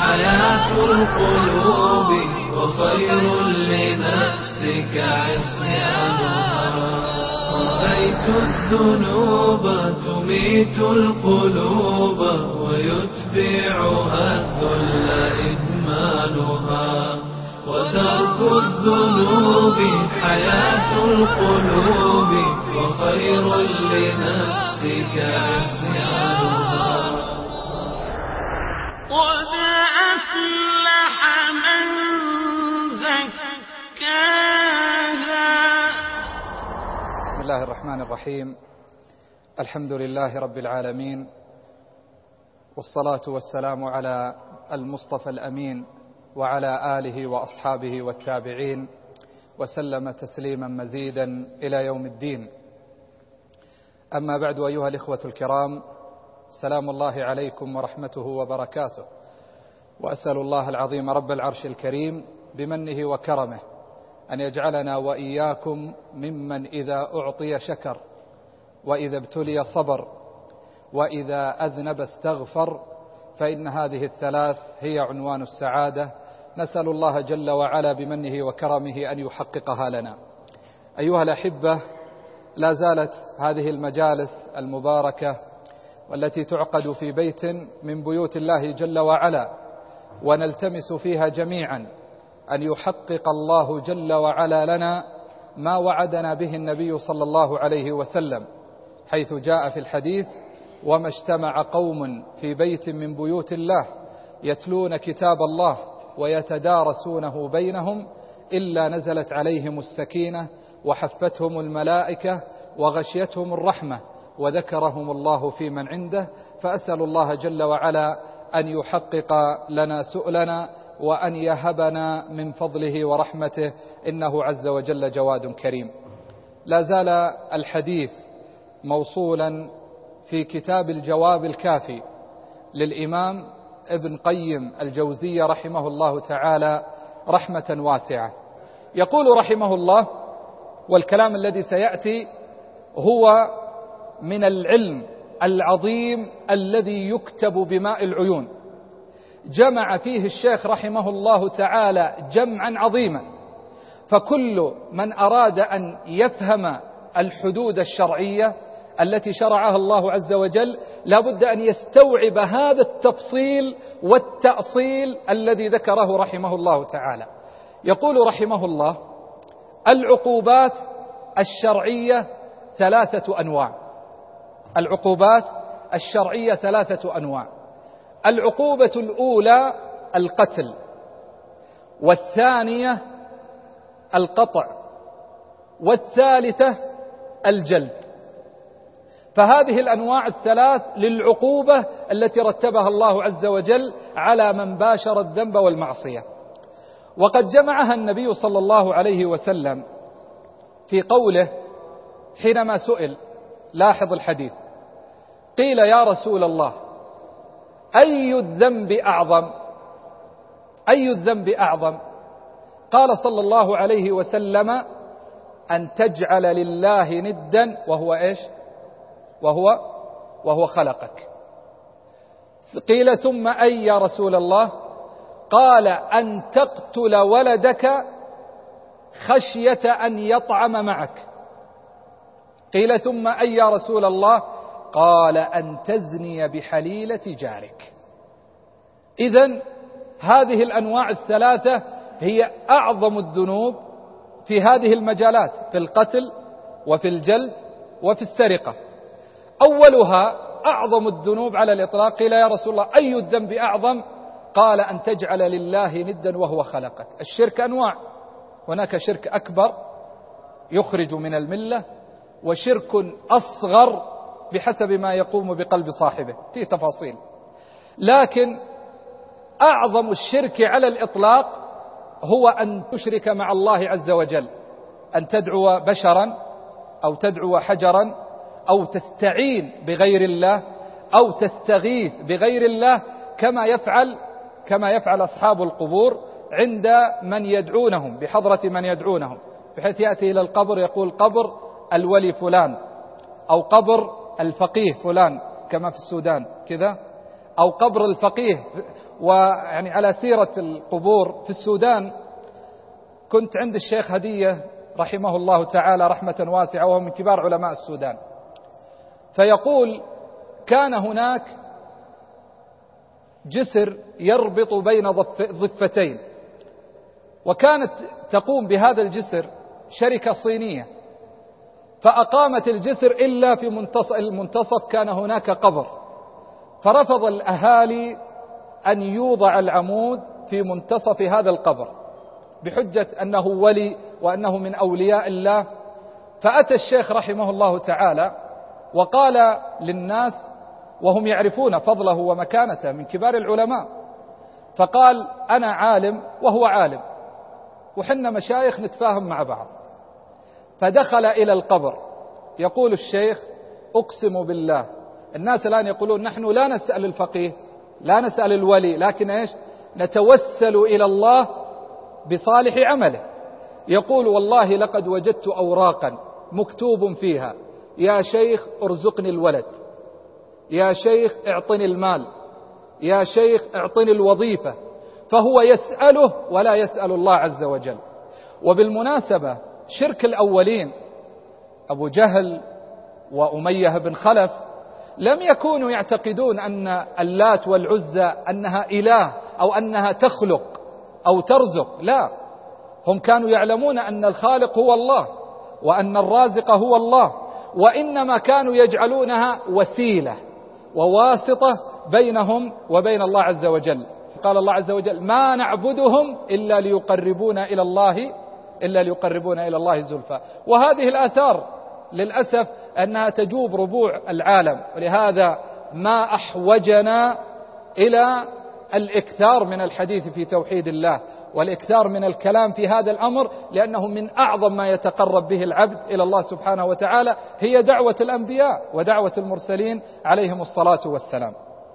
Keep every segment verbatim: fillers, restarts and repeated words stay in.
حياة القلوب وخير لنفسك عصيانها. رأيت الذنوب تميت القلوب ويتبعها الذل إدمانها. وترك الذنوب حياة القلوب وخير لنفسك عصيانها. قد أفلح من زكاها. بسم الله الرحمن الرحيم. الحمد لله رب العالمين، والصلاة والسلام على المصطفى الأمين وعلى آله وأصحابه والتابعين وسلم تسليما مزيدا إلى يوم الدين. أما بعد، أيها الإخوة الكرام، سلام الله عليكم ورحمته وبركاته. وأسأل الله العظيم رب العرش الكريم بمنه وكرمه أن يجعلنا وإياكم ممن إذا أعطي شكر، وإذا ابتلي صبر، وإذا أذنب استغفر، فإن هذه الثلاث هي عنوان السعادة. نسأل الله جل وعلا بمنه وكرمه أن يحققها لنا. أيها الأحبة، لا زالت هذه المجالس المباركة والتي تعقد في بيت من بيوت الله جل وعلا، ونلتمس فيها جميعا أن يحقق الله جل وعلا لنا ما وعدنا به النبي صلى الله عليه وسلم، حيث جاء في الحديث: وما اجتمع قوم في بيت من بيوت الله يتلون كتاب الله ويتدارسونه بينهم إلا نزلت عليهم السكينة وحفتهم الملائكة وغشيتهم الرحمة وذكرهم الله في من عنده. فأسأل الله جل وعلا أن يحقق لنا سؤلنا وأن يهبنا من فضله ورحمته، إنه عز وجل جواد كريم. لا زال الحديث موصولا في كتاب الجواب الكافي للإمام ابن قيم الجوزية رحمه الله تعالى رحمة واسعة. يقول رحمه الله، والكلام الذي سيأتي هو من العلم العظيم الذي يكتب بماء العيون، جمع فيه الشيخ رحمه الله تعالى جمعا عظيما. فكل من أراد أن يفهم الحدود الشرعية التي شرعها الله عز وجل لا بد أن يستوعب هذا التفصيل والتأصيل الذي ذكره رحمه الله تعالى. يقول رحمه الله: العقوبات الشرعية ثلاثة أنواع. العقوبات الشرعية ثلاثة أنواع. العقوبة الأولى القتل، والثانية القطع، والثالثة الجلد. فهذه الأنواع الثلاث للعقوبة التي رتبها الله عز وجل على من باشر الذنب والمعصية. وقد جمعها النبي صلى الله عليه وسلم في قوله حينما سئل، لاحظ الحديث، قيل: يا رسول الله، أي الذنب أعظم؟ أي الذنب أعظم؟ قال صلى الله عليه وسلم: أن تجعل لله ندا وهو إيش؟ وهو وهو خلقك. قيل: ثم أي يا رسول الله؟ قال: أن تقتل ولدك خشية أن يطعم معك. قيل: ثم أي يا رسول الله؟ قال: أن تزني بحليلة جارك. إذن هذه الأنواع الثلاثة هي أعظم الذنوب في هذه المجالات، في القتل وفي الجلد وفي السرقة. أولها أعظم الذنوب على الإطلاق. قيل: يا رسول الله، أي الذنب أعظم؟ قال: أن تجعل لله ندا وهو خلقك. الشرك أنواع، هناك شرك أكبر يخرج من الملة، وشرك أصغر بحسب ما يقوم بقلب صاحبه، في تفاصيل. لكن أعظم الشرك على الإطلاق هو أن تشرك مع الله عز وجل، أن تدعو بشرا أو تدعو حجرا أو تستعين بغير الله أو تستغيث بغير الله، كما يفعل كما يفعل أصحاب القبور عند من يدعونهم، بحضرة من يدعونهم، بحيث يأتي إلى القبر يقول: قبر الولي فلان، أو قبر الفقيه فلان، كما في السودان كذا، أو قبر الفقيه. ويعني على سيرة القبور في السودان، كنت عند الشيخ هدية رحمه الله تعالى رحمة واسعة، وهو من كبار علماء السودان، فيقول كان هناك جسر يربط بين ضفتين، وكانت تقوم بهذا الجسر شركة صينية، فأقامت الجسر إلا في المنتصف كان هناك قبر، فرفض الأهالي أن يوضع العمود في منتصف هذا القبر بحجة أنه ولي وأنه من أولياء الله. فأتى الشيخ رحمه الله تعالى وقال للناس، وهم يعرفون فضله ومكانته من كبار العلماء، فقال أنا عالم وهو عالم، وحنا مشايخ نتفاهم مع بعض. فدخل إلى القبر، يقول الشيخ أقسم بالله، الناس الآن يقولون نحن لا نسأل الفقيه لا نسأل الولي، لكن إيش؟ نتوسل إلى الله بصالح عمله. يقول والله لقد وجدت أوراقا مكتوب فيها يا شيخ ارزقني الولد، يا شيخ اعطني المال، يا شيخ اعطني الوظيفة، فهو يسأله ولا يسأل الله عز وجل. وبالمناسبة شرك الأولين أبو جهل وأمية بن خلف لم يكونوا يعتقدون أن اللات والعزى أنها إله أو أنها تخلق أو ترزق، لا، هم كانوا يعلمون أن الخالق هو الله وأن الرازق هو الله، وإنما كانوا يجعلونها وسيلة وواسطة بينهم وبين الله عز وجل. قال الله عز وجل ما نعبدهم إلا ليقربونا إلى الله إلا ليقربونا إلى الله زلفى. وهذه الآثار للأسف أنها تجوب ربوع العالم، ولهذا ما أحوجنا إلى الإكثار من الحديث في توحيد الله والإكثار من الكلام في هذا الأمر، لأنه من أعظم ما يتقرب به العبد إلى الله سبحانه وتعالى هي دعوة الأنبياء ودعوة المرسلين عليهم الصلاة والسلام.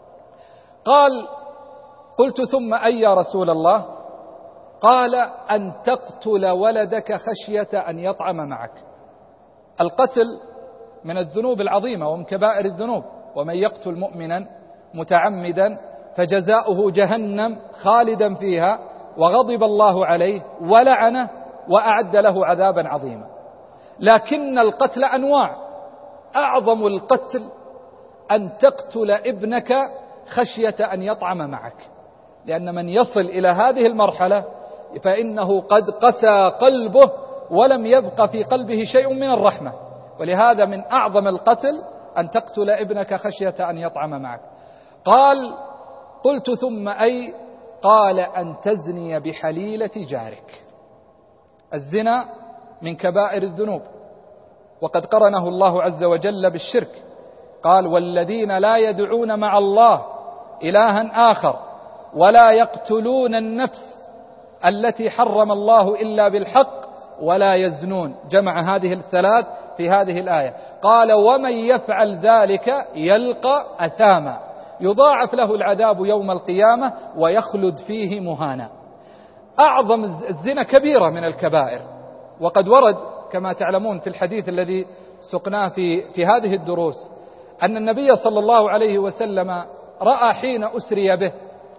قال قلت ثم أي يا رسول الله؟ قال أن تقتل ولدك خشية أن يطعم معك. القتل من الذنوب العظيمة ومن كبائر الذنوب، ومن يقتل مؤمنا متعمدا فجزاؤه جهنم خالدا فيها وغضب الله عليه ولعنه وأعد له عذابا عظيما. لكن القتل أنواع، أعظم القتل أن تقتل ابنك خشية أن يطعم معك، لأن من يصل إلى هذه المرحلة فإنه قد قسى قلبه ولم يبق في قلبه شيء من الرحمة. ولهذا من أعظم القتل أن تقتل ابنك خشية أن يطعم معك. قال قلت ثم أي؟ قال أن تزني بحليلة جارك. الزنا من كبائر الذنوب، وقد قرنه الله عز وجل بالشرك، قال والذين لا يدعون مع الله إلها آخر ولا يقتلون النفس التي حرم الله إلا بالحق ولا يزنون، جمع هذه الثلاث في هذه الآية. قال ومن يفعل ذلك يلقى أثاما يضاعف له العذاب يوم القيامة ويخلد فيه مهانا. أعظم الزنا كبيرة من الكبائر، وقد ورد كما تعلمون في الحديث الذي سقناه في, في هذه الدروس أن النبي صلى الله عليه وسلم رأى حين أسري به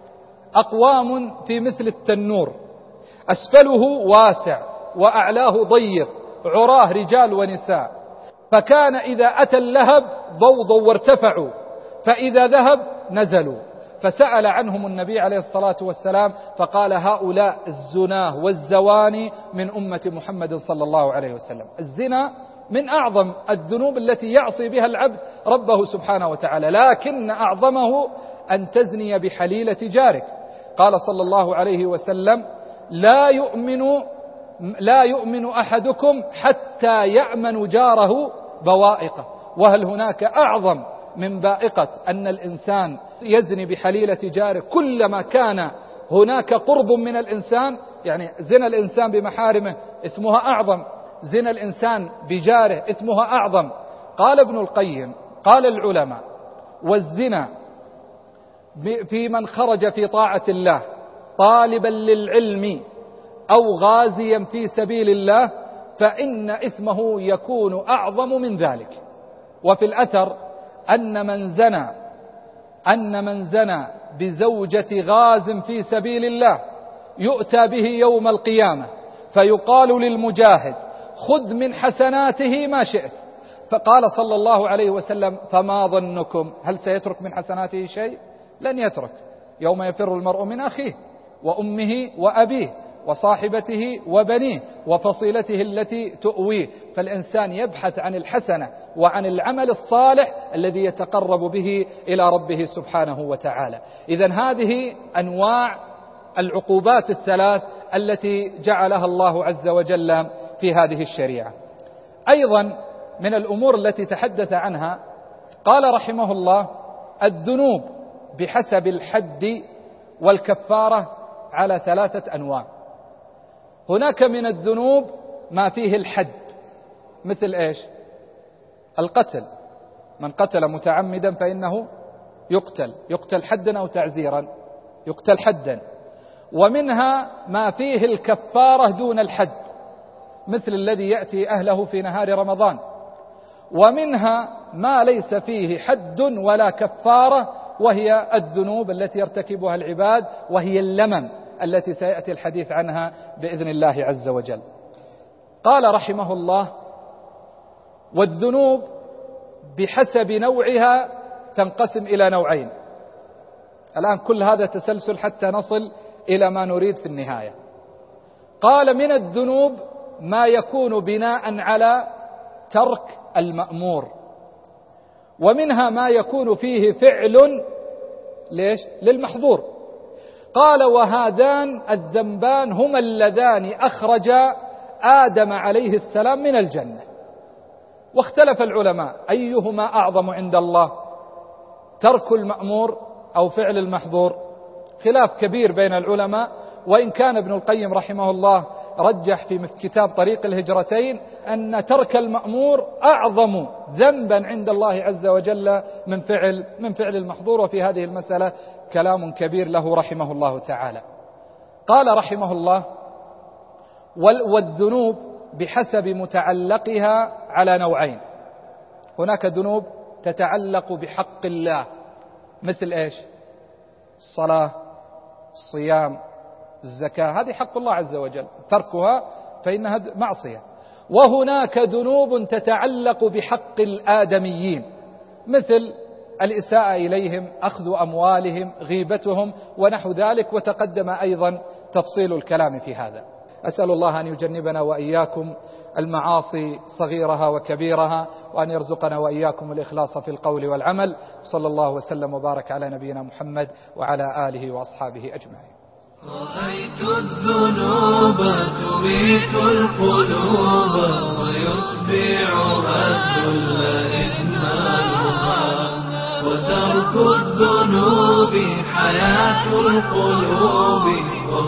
أقوام في مثل التنور، أسفله واسع وأعلاه ضيق، عراه رجال ونساء، فكان إذا أتى اللهب ضوضوا وارتفعوا، فإذا ذهب نزلوا. فسأل عنهم النبي عليه الصلاة والسلام فقال هؤلاء الزناه والزواني من أمة محمد صلى الله عليه وسلم. الزنا من أعظم الذنوب التي يعصي بها العبد ربه سبحانه وتعالى، لكن أعظمه أن تزني بحليلة جارك. قال صلى الله عليه وسلم لا يؤمن لا يؤمن أحدكم حتى يأمن جاره بوائقه. وهل هناك أعظم من بائقة أن الإنسان يزني بحليلة جاره؟ كلما كان هناك قرب من الإنسان، يعني زنا الإنسان بمحارمه اسمها أعظم، زنا الإنسان بجاره اسمها أعظم. قال ابن القيم قال العلماء والزنا في من خرج في طاعة الله طالبا للعلم أو غازيا في سبيل الله فإن إثمه يكون أعظم من ذلك. وفي الأثر أن من زنى أن من زنى بزوجة غاز في سبيل الله يؤتى به يوم القيامة فيقال للمجاهد خذ من حسناته ما شئت. فقال صلى الله عليه وسلم فما ظنكم، هل سيترك من حسناته شيء؟ لن يترك. يوم يفر المرء من أخيه وأمه وأبيه وصاحبته وبنيه وفصيلته التي تؤويه. فالإنسان يبحث عن الحسنة وعن العمل الصالح الذي يتقرب به إلى ربه سبحانه وتعالى. إذن هذه أنواع العقوبات الثلاث التي جعلها الله عز وجل في هذه الشريعة. أيضا من الأمور التي تحدث عنها قال رحمه الله الذنوب بحسب الحد والكفارة على ثلاثة أنواع. هناك من الذنوب ما فيه الحد، مثل إيش؟ القتل، من قتل متعمدا فإنه يقتل، يقتل حدا أو تعزيرا، يقتل حدا. ومنها ما فيه الكفارة دون الحد، مثل الذي يأتي أهله في نهار رمضان. ومنها ما ليس فيه حد ولا كفارة، وهي الذنوب التي يرتكبها العباد، وهي اللمم التي سيأتي الحديث عنها بإذن الله عز وجل. قال رحمه الله والذنوب بحسب نوعها تنقسم إلى نوعين. الآن كل هذا تسلسل حتى نصل إلى ما نريد في النهاية. قال من الذنوب ما يكون بناء على ترك المأمور، ومنها ما يكون فيه فعل ليش؟ للمحظور. قال وهذان الذنبان هما اللذان أخرجا آدم عليه السلام من الجنة. واختلف العلماء أيهما أعظم عند الله، ترك المأمور أو فعل المحظور؟ خلاف كبير بين العلماء، وإن كان ابن القيم رحمه الله رجح في كتاب طريق الهجرتين أن ترك المأمور أعظم ذنبا عند الله عز وجل من فعل من فعل المحظور. وفي هذه المسألة كلام كبير له رحمه الله تعالى. قال رحمه الله والذنوب بحسب متعلقها على نوعين. هناك ذنوب تتعلق بحق الله، مثل إيش؟ الصلاة، الصيام، الزكاة، هذه حق الله عز وجل، تركها فإنها معصية. وهناك ذنوب تتعلق بحق الآدميين، مثل الإساءة إليهم، أخذ أموالهم، غيبتهم ونحو ذلك، وتقدم أيضا تفصيل الكلام في هذا. أسأل الله أن يجنبنا وإياكم المعاصي صغيرها وكبيرها، وأن يرزقنا وإياكم الإخلاص في القول والعمل. صلى الله وسلم وبارك على نبينا محمد وعلى آله وأصحابه أجمعين. رأيت الذنوب تميت القلوب ويتبعها الذل إهمالها، وترك الذنوب حياة القلوب.